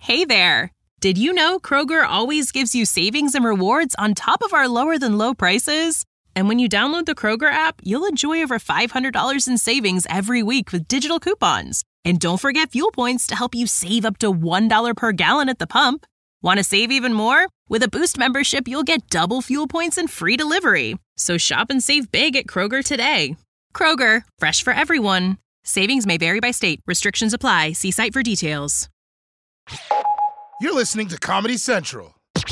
Hey there! Did you know Kroger always gives you savings and rewards on top of our lower-than-low prices? And when you download the Kroger app, you'll enjoy over $500 in savings every week with digital coupons. And don't forget fuel points to help you save up to $1 per gallon at the pump. Want to save even more? With a Boost membership, you'll get double fuel points and free delivery. So shop and save big at Kroger today. Kroger, fresh for everyone. Savings may vary by state. Restrictions apply. See site for details. You're listening to Comedy Central.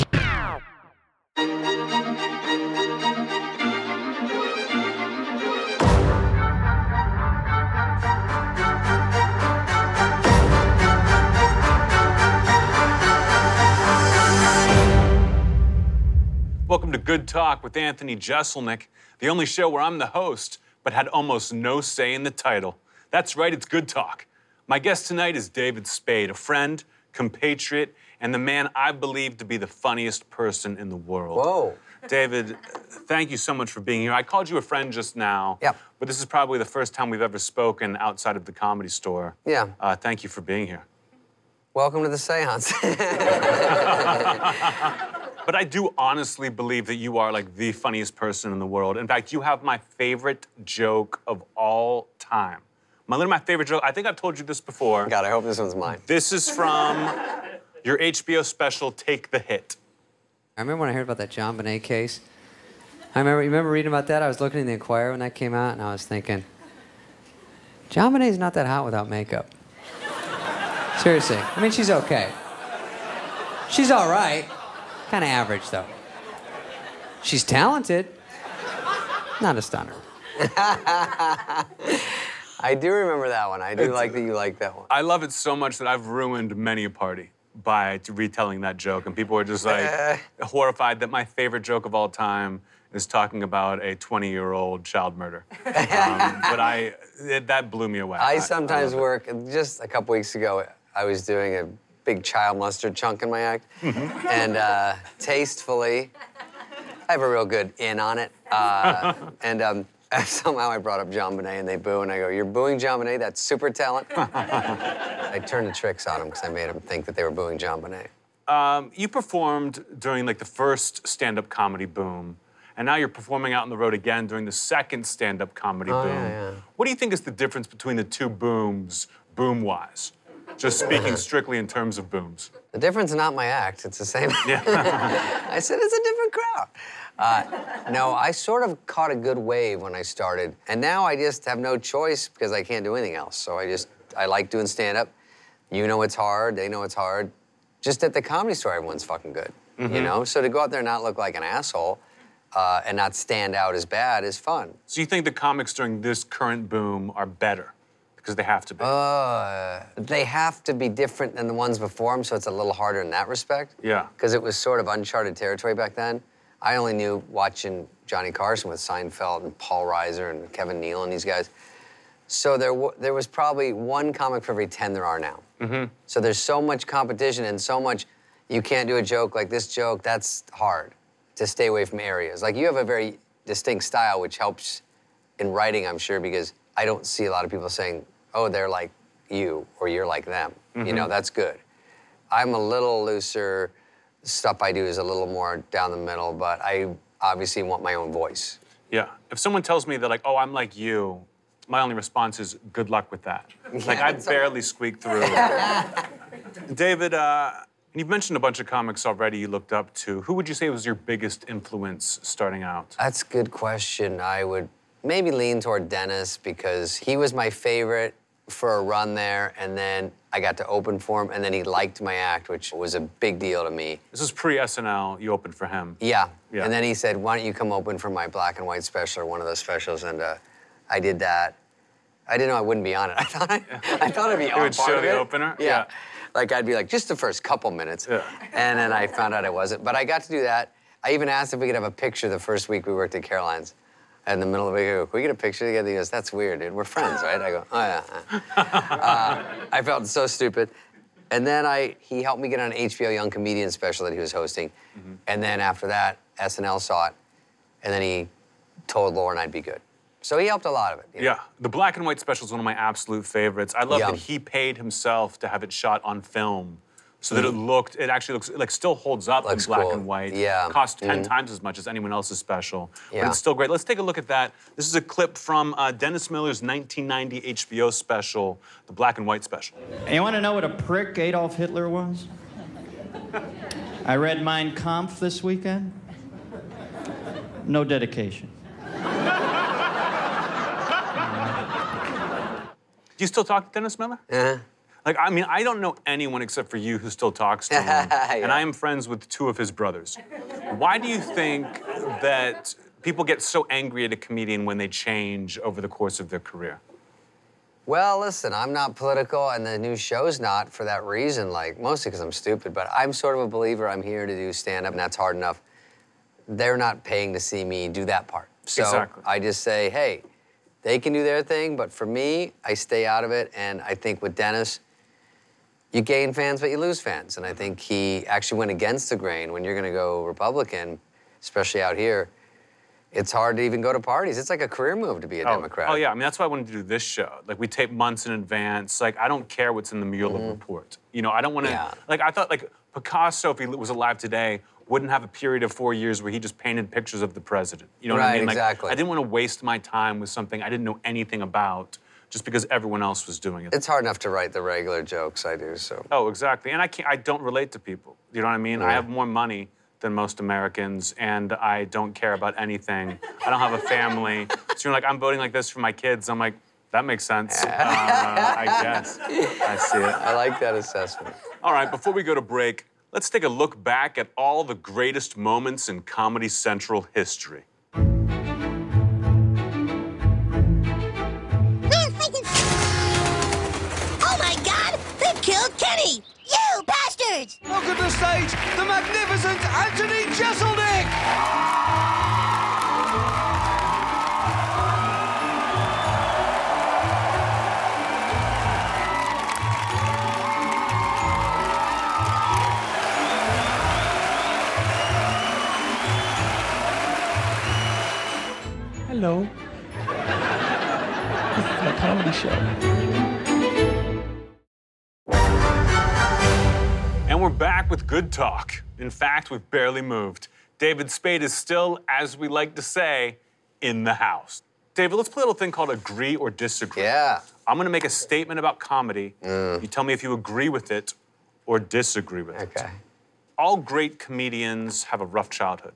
Welcome to Good Talk with Anthony Jeselnik, the only show where I'm the host, but had almost no say in the title. That's right, it's Good Talk. My guest tonight is David Spade, a friend, compatriot, and the man I believe to be the funniest person in the world. Whoa. David, thank you so much for being here. I called you a friend just now, Yep. but this is probably the first time we've ever spoken outside of the Comedy Store. Yeah. Thank you for being here. Welcome to the seance. But I do honestly believe that you are like the funniest person in the world. In fact, you have my favorite joke of all time. Literally my favorite joke, I think I've told you this before. God, I hope this one's mine. This is from your HBO special, Take the Hit. I remember when I heard about that John Bonet case. You remember reading about that? I was looking in the Inquirer when that came out, and I was thinking, John Bonet's not that hot without makeup. Seriously. I mean, she's okay. She's all right. Kind of average, though. She's talented. Not a stunner. I do remember that one. I do like that you like that one. I love it so much that I've ruined many a party by retelling that joke, and people are just like horrified that my favorite joke of all time is talking about a 20-year-old child murder. But that blew me away. I sometimes work, just a couple weeks ago, I was doing a big child mustard chunk in my act, and tastefully, I have a real good in on it, and somehow I brought up John Bonet, and they boo, and I go, "You're booing John Bonet? That's super talent." I turned the tricks on them because I made them think that they were booing John Bonet. You performed during like the first stand-up comedy boom, and now you're performing out on the road again during the second stand-up comedy boom. Yeah. What do you think is the difference between the two booms, boom-wise? Just speaking strictly in terms of booms. The difference is not my act. It's the same. Yeah. I said it's a different crowd. No, I sort of caught a good wave when I started, and now I just have no choice because I can't do anything else. So I like doing stand-up. You know it's hard. They know it's hard. Just at the Comedy Store, everyone's fucking good. You know? So to go out there and not look like an asshole and not stand out as bad is fun. So you think the comics during this current boom are better? Because they have to be. They have to be different than the ones before them, so it's a little harder in that respect. Yeah. Because it was sort of uncharted territory back then. I only knew watching Johnny Carson with Seinfeld and Paul Reiser and Kevin Neal and these guys. So there was probably one comic for every 10 there are now. So there's so much competition and so much, you can't do a joke like this joke, that's hard to stay away from areas. Like you have a very distinct style, which helps in writing, I'm sure, because I don't see a lot of people saying, oh, they're like you, or you're like them. You know, that's good. I'm a little looser. Stuff I do is a little more down the middle, but I obviously want my own voice. Yeah. If someone tells me that, like, oh, I'm like you, my only response is, good luck with that. Like, I barely squeak through. David, you've mentioned a bunch of comics already you looked up to. Who would you say was your biggest influence starting out? That's a good question. I would maybe lean toward Dennis because he was my favorite for a run there, and then I got to open for him, and then he liked my act, which was a big deal to me. This is pre-SNL, you opened for him. Yeah. And then he said, why don't you come open for my black and white special, or one of those specials, and I did that. I didn't know I wouldn't be on it. I thought I'd be on You would part show of the it. opener? Yeah. Like, I'd be like, just the first couple minutes. Yeah. And then I found out I wasn't. But I got to do that. I even asked if we could have a picture the first week we worked at Caroline's. In the middle of the week, I go, can we get a picture together? He goes, that's weird, dude. We're friends, right? I go, oh, yeah. I felt so stupid. And then he helped me get on an HBO Young Comedian special that he was hosting. And then after that, SNL saw it. And then he told Lauren I'd be good. So he helped a lot of it. You know? Yeah, the black and white special is one of my absolute favorites. I love that he paid himself to have it shot on film so that it actually looks, like still holds up Looks in black cool. and white. Yeah. Costs 10 times as much as anyone else's special, but Yeah. it's still great. Let's take a look at that. This is a clip from Dennis Miller's 1990 HBO special, the black and white special. You want to know what a prick Adolf Hitler was? I read Mein Kampf this weekend. No dedication. Do you still talk to Dennis Miller? Uh-huh. Like, I mean, I don't know anyone except for you who still talks to him, and I am friends with 2 of his brothers. Why do you think that people get so angry at a comedian when they change over the course of their career? Well, listen, I'm not political, and the new show's not for that reason, like, mostly because I'm stupid, but I'm sort of a believer. I'm here to do stand-up, and that's hard enough. They're not paying to see me do that part. So Exactly. I just say, hey, they can do their thing, but for me, I stay out of it, and I think with Dennis, you gain fans, but you lose fans. And I think he actually went against the grain. When you're gonna go Republican, especially out here, it's hard to even go to parties. It's like a career move to be a Democrat. Oh, yeah. I mean, that's why I wanted to do this show. Like, we tape months in advance. Like, I don't care what's in the Mueller report. You know, I don't want to. Yeah. Like, I thought, like, Picasso, if he was alive today, wouldn't have a period of 4 years where he just painted pictures of the president. You know what I Right, mean? Like, exactly. I didn't want to waste my time with something I didn't know anything about just because everyone else was doing it. It's hard enough to write the regular jokes I do, so. Oh, exactly. And I don't relate to people. You know what I mean? I have more money than most Americans, and I don't care about anything. I don't have a family. So you're like, I'm voting like this for my kids. I'm like, that makes sense. I guess. I see it. I like that assessment. All right, before we go to break, let's take a look back at all the greatest moments in Comedy Central history. Oh my God! They've killed Kenny! You bastards! Welcome to the stage, the magnificent Anthony Jeselnik! Hello. This is my comedy show. And we're back with Good Talk. In fact, we've barely moved. David Spade is still, as we like to say, in the house. David, let's play a little thing called Agree or Disagree. Yeah. I'm gonna make a statement about comedy. You tell me if you agree with it or disagree with it. Okay. All great comedians have a rough childhood.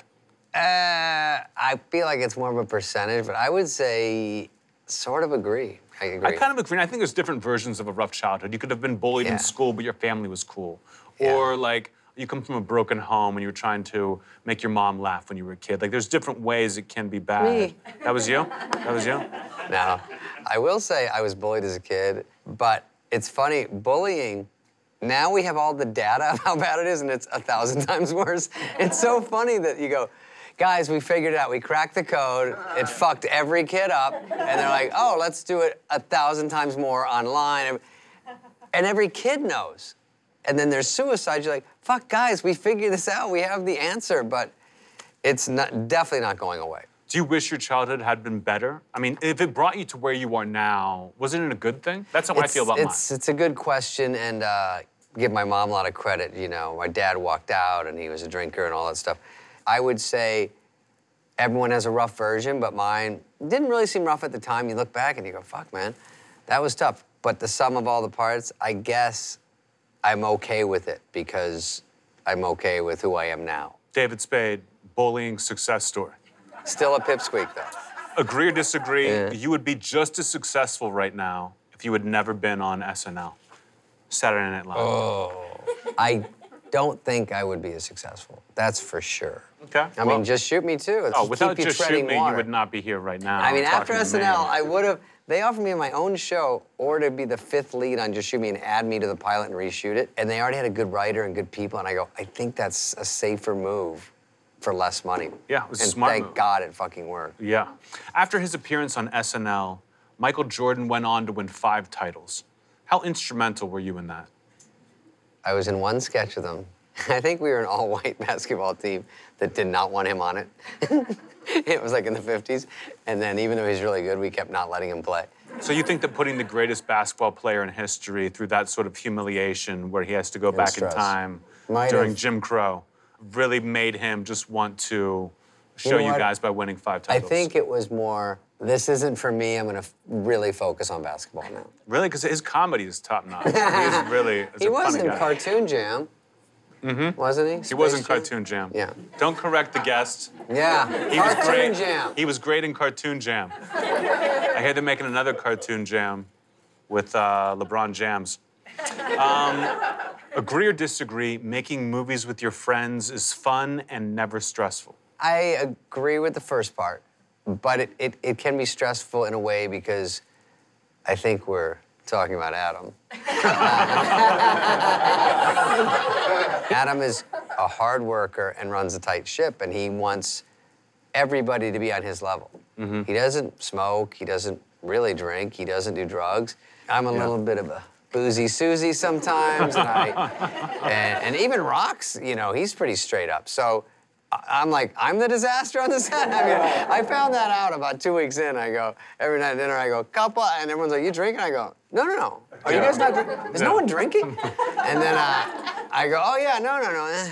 I feel like it's more of a percentage, but I would say sort of agree. I agree. I kind of agree. And I think there's different versions of a rough childhood. You could have been bullied Yeah. in school, but your family was cool. Yeah. Or like you come from a broken home and you were trying to make your mom laugh when you were a kid. Like there's different ways it can be bad. Me. That was you? That was you? No. I will say I was bullied as a kid, but it's funny, bullying, now we have all the data of how bad it is, and it's 1,000 times worse. It's so funny that you go, guys, we figured it out. We cracked the code. It fucked every kid up. And they're like, oh, let's do it 1,000 times more online. And every kid knows. And then there's suicide. You're like, fuck, guys, we figured this out. We have the answer. But it's not, definitely not going away. Do you wish your childhood had been better? I mean, if it brought you to where you are now, wasn't it a good thing? That's how I feel about mine. It's a good question, and give my mom a lot of credit. You know, my dad walked out, and he was a drinker and all that stuff. I would say everyone has a rough version, but mine didn't really seem rough at the time. You look back and you go, fuck, man, that was tough. But the sum of all the parts, I guess I'm okay with it because I'm okay with who I am now. David Spade, bullying success story. Still a pipsqueak, though. Agree or disagree, Yeah. you would be just as successful right now if you had never been on SNL, Saturday Night Live. Oh. I don't think I would be as successful. That's for sure. Okay. I mean, just shoot me too. It's Oh, just without keep you just treading shoot me, water. you would not be here right now. I mean, after talking to me. SNL, I would have. They offered me my own show or to be the 5th lead on Just Shoot Me and add me to the pilot and reshoot it. And they already had a good writer and good people. And I go, I think that's a safer move for less money. Yeah, it was a and smart thank move. God it fucking worked. Yeah. After his appearance on SNL, Michael Jordan went on to win 5 titles. How instrumental were you in that? I was in one sketch with him. I think we were an all-white basketball team that did not want him on it. It was like in the 50s. And then even though he's really good, we kept not letting him play. So you think that putting the greatest basketball player in history through that sort of humiliation where he has to go back stress. in time Might during have. Jim Crow really made him just want to show know you what? guys by winning 5 I titles? think it was more, this isn't for me, I'm gonna really focus on basketball now. Really? Because his comedy is top notch. He's really he's He a was funny in guy. Cartoon Jam. Mm-hmm. Wasn't he? He was in Space Jam? Cartoon Jam. Yeah. Don't correct the guest. Yeah. He was Cartoon great. Jam. He was great in Cartoon Jam. I hear they're making another Cartoon Jam with LeBron James. Agree or disagree, making movies with your friends is fun and never stressful. I agree with the first part, but it can be stressful in a way because I think we're talking about Adam. Adam is a hard worker and runs a tight ship, and he wants everybody to be on his level. Mm-hmm. He doesn't smoke, he doesn't really drink, he doesn't do drugs. I'm a little bit of a boozy Susie sometimes, and even Rock's, you know, he's pretty straight up. So I'm like, I'm the disaster on the set. I mean, I found that out about 2 weeks in. I go, every night at dinner, I go, couple, and everyone's like, you drinking? I go, no. Are you guys not drinking? Is no one drinking? And then I go, oh yeah, no.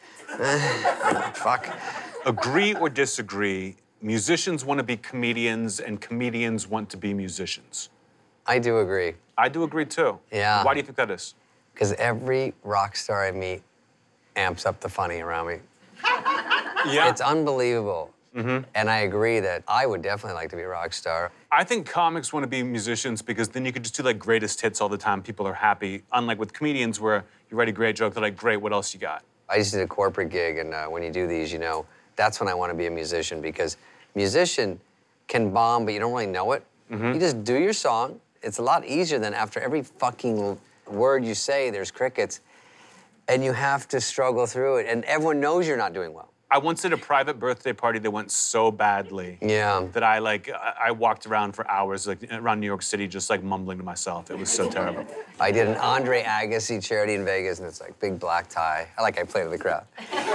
Fuck. Agree or disagree, musicians want to be comedians and comedians want to be musicians. I do agree. I do agree too. Yeah. Why do you think that is? Because every rock star I meet amps up the funny around me. Yeah. It's unbelievable. Mm-hmm. And I agree that I would definitely like to be a rock star. I think comics want to be musicians because then you could just do like greatest hits all the time. People are happy. Unlike with comedians where you write a great joke, they're like, great, what else you got? I just did a corporate gig, and when you do these, you know, that's when I want to be a musician because musician can bomb, but you don't really know it. Mm-hmm. You just do your song. It's a lot easier than after every fucking word you say, there's crickets, and you have to struggle through it, and everyone knows you're not doing well. I once did a private birthday party that went so badly that I walked around for hours like around New York City just like mumbling to myself. It was so terrible. I did an Andre Agassi charity in Vegas, and it's like big black tie. I played with the crowd.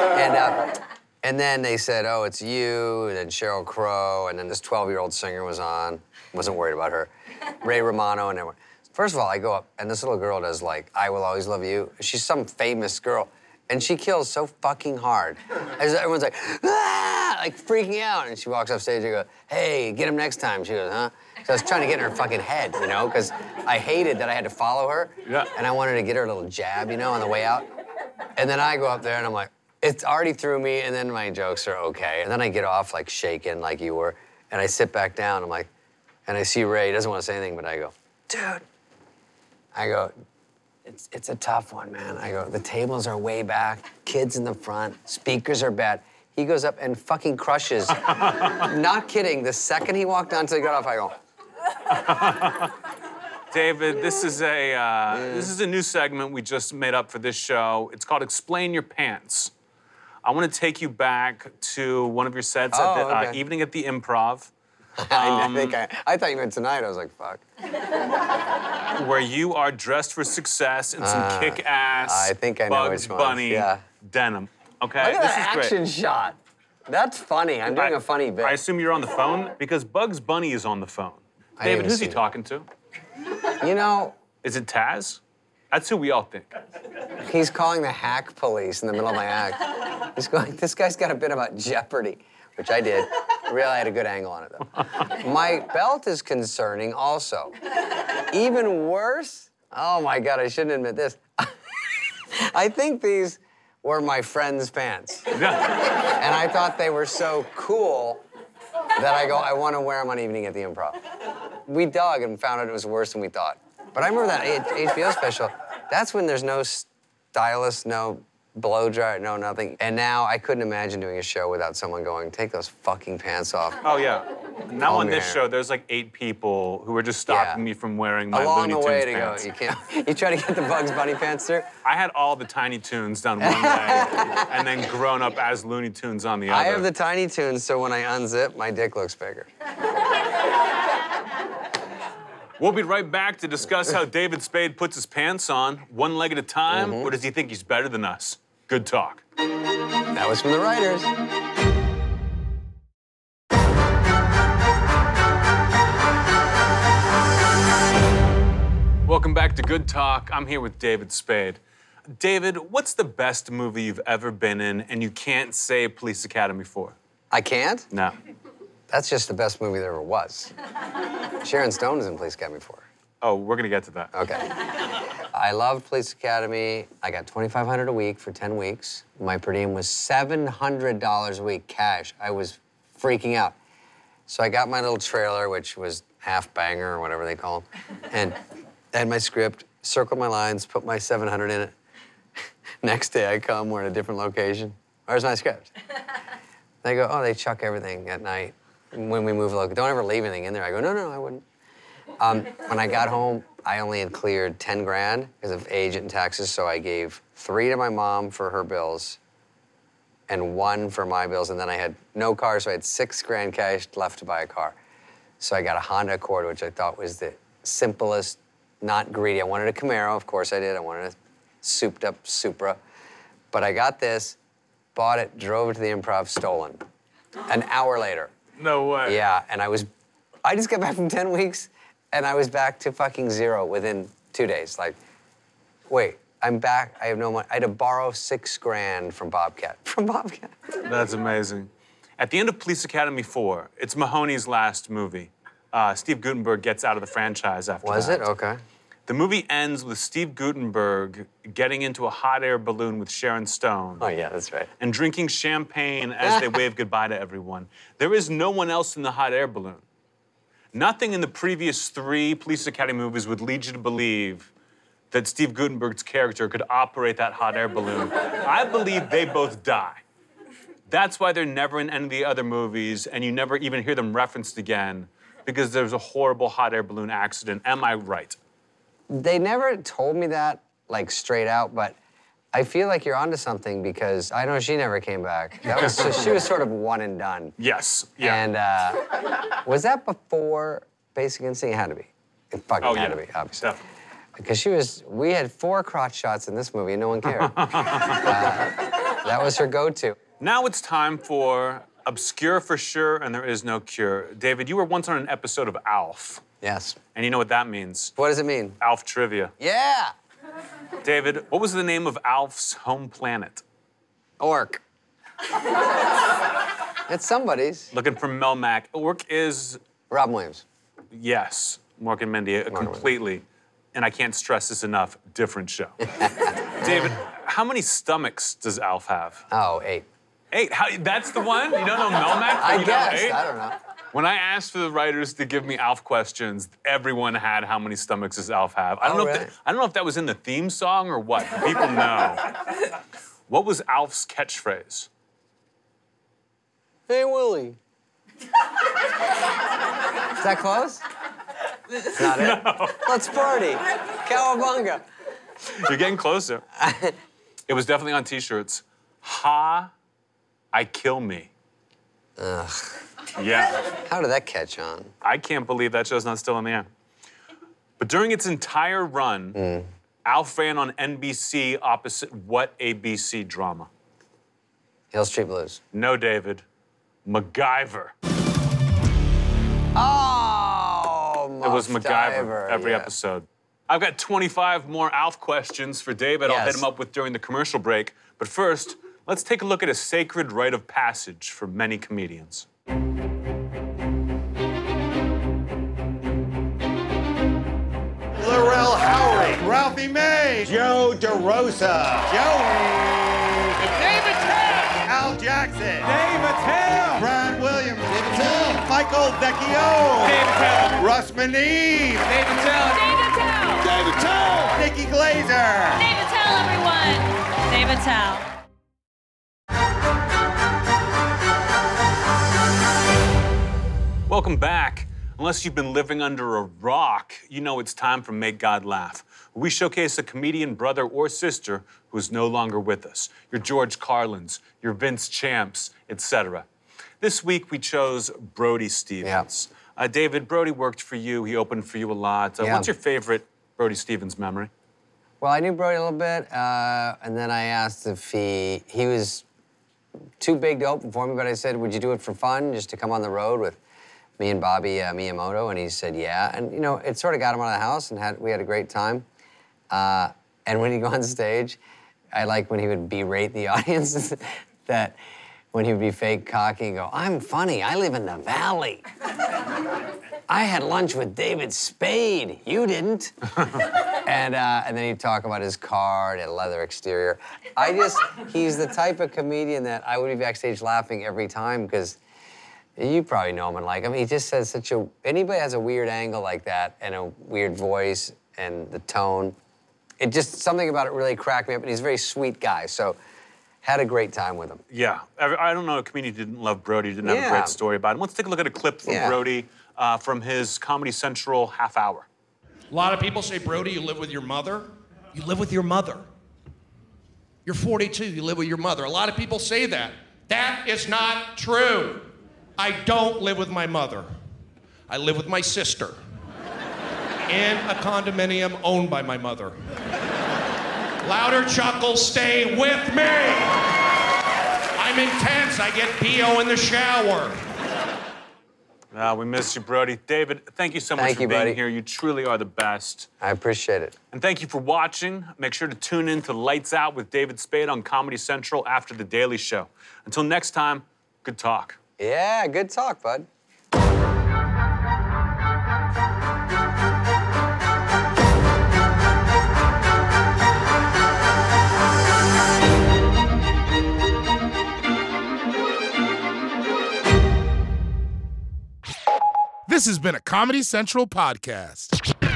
And then they said, oh, it's you, and then Sheryl Crow, and then this 12-year-old singer was on. Wasn't worried about her. Ray Romano and everyone. First of all, I go up, and this little girl does like, I Will Always Love You. She's some famous girl. And she kills so fucking hard. Everyone's like, ah, like freaking out. And she walks off stage and I go, hey, get him next time. She goes, huh? So I was trying to get in her fucking head, you know, because I hated that I had to follow her. Yeah. And I wanted to get her a little jab, you know, on the way out. And then I go up there and I'm like, it's already through me, and then my jokes are okay. And then I get off like shaking like you were. And I sit back down, I'm like, and I see Ray, he doesn't want to say anything, but I go, dude. I go, it's a tough one, man. I go, the tables are way back, kids in the front, speakers are bad. He goes up and fucking crushes. Not kidding, the second he walked on till he got off, I go. David, this is a new segment we just made up for this show. It's called Explain Your Pants. I want to take you back to one of your sets at the Evening at the Improv. I thought you meant tonight. I was like, fuck. Where you are dressed for success in some kick-ass I think I know Bugs which one. Bunny Yeah. denim. Okay, Look at this that is action great. shot. That's funny. I'm doing a funny bit. I assume you're on the phone because Bugs Bunny is on the phone. I David, haven't who's he seen it. talking to? You know, Is it Taz? That's who we all think. he's calling the hack police in the middle of my act. He's going, this guy's got a bit about Jeopardy, which I did. Really, I had a good angle on it, though. My belt is concerning also. Even worse, oh my God, I shouldn't admit this. I think these were my friend's pants. And I thought they were so cool that I go, I want to wear them on Evening at the Improv. We dug and found out it was worse than we thought. But I remember that HBO special, that's when there's no stylist, no blow dryer, no nothing. And now I couldn't imagine doing a show without someone going, take those fucking pants off. Oh, yeah. Now Comb on your this hair. show, there's like 8 people who are just stopping me from wearing my Along Looney the Tunes way to pants. go, you can't. You try to get the Bugs Bunny pants through. I had all the Tiny Toons down one leg and then grown up as Looney Tunes on the other. I have the Tiny Toons, so when I unzip, my dick looks bigger. We'll be right back to discuss how David Spade puts his pants on, one leg at a time, or does he think he's better than us? Good talk. That was from the writers. Welcome back to Good Talk. I'm here with David Spade. David, what's the best movie you've ever been in and you can't say Police Academy for? I can't? No. That's just the best movie there ever was. Sharon Stone is in Police Academy 4. Oh, we're gonna get to that. Okay. I loved Police Academy. I got $2,500 a week for 10 weeks. My per diem was $700 a week cash. I was freaking out. So I got my little trailer, which was half banger or whatever they call them, and I had my script, circled my lines, put my 700 in it. Next day I come, we're in a different location. Where's my script? They go, oh, they chuck everything at night when we move local. Don't ever leave anything in there. I go, no, I wouldn't. When I got home, I only had cleared 10 grand because of age and taxes, so I gave 3 to my mom for her bills and 1 for my bills, and then I had no car, so I had 6 grand cash left to buy a car. So I got a Honda Accord, which I thought was the simplest, not greedy. I wanted a Camaro, of course I did. I wanted a souped-up Supra. But I got this, bought it, drove it to the Improv, stolen. An hour later. No way. Yeah, and I just got back from 10 weeks, and I was back to fucking 0 within 2 days. Like, wait, I'm back, I have no money. I had to borrow 6 grand from Bobcat. From Bobcat. That's amazing. At the end of Police Academy 4, it's Mahoney's last movie. Steve Guttenberg gets out of the franchise after that. Was it? Okay. The movie ends with Steve Guttenberg getting into a hot air balloon with Sharon Stone. Oh, yeah, that's right. And drinking champagne as they wave goodbye to everyone. There is no one else in the hot air balloon. Nothing in the previous 3 Police Academy movies would lead you to believe that Steve Guttenberg's character could operate that hot air balloon. I believe they both die. That's why they're never in any of the other movies, and you never even hear them referenced again, because there's a horrible hot air balloon accident. Am I right? They never told me that, like, straight out, but I feel like you're onto something because I know she never came back. She was sort of one and done. Yes, yeah. And was that before Basic Instinct? It had to be. It fucking had to be, obviously. Definitely. Because we had 4 crotch shots in this movie and no one cared. That was her go-to. Now it's time for Obscure for Sure and There Is No Cure. David, you were once on an episode of ALF. Yes. And you know what that means. What does it mean? ALF trivia. Yeah! David, what was the name of ALF's home planet? Orc. It's somebody's. Looking for Melmac. Orc is... Robin Williams. Yes, Mork and Mindy, completely. And I can't stress this enough, different show. David, how many stomachs does ALF have? Oh, 8. 8? That's the one? You don't know Melmac? I You know guess. 8? I don't know. When I asked for the writers to give me ALF questions, everyone had how many stomachs does ALF have. I don't know if that was in the theme song or what. People know. What was ALF's catchphrase? Hey, Willie. Is that close? It's not it? No. Let's party. Cowabunga. You're getting closer. It was definitely on T-shirts. Ha, I kill me. Ugh. Yeah. How did that catch on? I can't believe that show's not still in the air. But during its entire run, ALF ran on NBC opposite what ABC drama? Hill Street Blues. No, David. MacGyver. Oh, It was MacGyver every episode. I've got 25 more ALF questions for David. I'll hit him up with during the commercial break. But first, let's take a look at a sacred rite of passage for many comedians. Laurel Howard, Ralphie May, Joe DeRosa, Joey, David Tell, Al Jackson, David Tell, Brian Williams, David Tell, Michael Vecchio, David Tell, Russ Maneve, David Tell, David Tell! David Tell, Nikki Glazer, David Tell, everyone! David Tell. Welcome back. Unless you've been living under a rock, you know it's time for Make God Laugh. We showcase a comedian brother or sister who is no longer with us. Your George Carlins, your Vince Champs, etc. This week we chose Brody Stevens. David, Brody worked for you. He opened for you a lot. What's your favorite Brody Stevens memory? Well, I knew Brody a little bit, and then I asked if he was too big to open for me, but I said, would you do it for fun, just to come on the road with me and Bobby Miyamoto, and he said, yeah. And, you know, it sort of got him out of the house, and we had a great time. And when he'd go on stage, I like when he would berate the audience, that when he would be fake cocky and go, I'm funny, I live in the valley. I had lunch with David Spade, you didn't. And then he'd talk about his car and a leather exterior. He's the type of comedian that I would be backstage laughing every time, because you probably know him and like him. He just says anybody has a weird angle like that and a weird voice and the tone, it just, something about it really cracked me up, and he's a very sweet guy, so had a great time with him. Yeah, I don't know a comedian who didn't love Brody, didn't have a great story about him. Let's take a look at a clip from Brody from his Comedy Central half hour. A lot of people say, Brody, you live with your mother. You live with your mother. You're 42, you live with your mother. A lot of people say that. That is not true. I don't live with my mother. I live with my sister in a condominium owned by my mother. Louder chuckles, stay with me. I'm intense, I get BO in the shower. We miss you, Brody. David, thank you so much for being here. You truly are the best. I appreciate it. And thank you for watching. Make sure to tune in to Lights Out with David Spade on Comedy Central after The Daily Show. Until next time, good talk. Yeah, good talk, bud. This has been a Comedy Central podcast.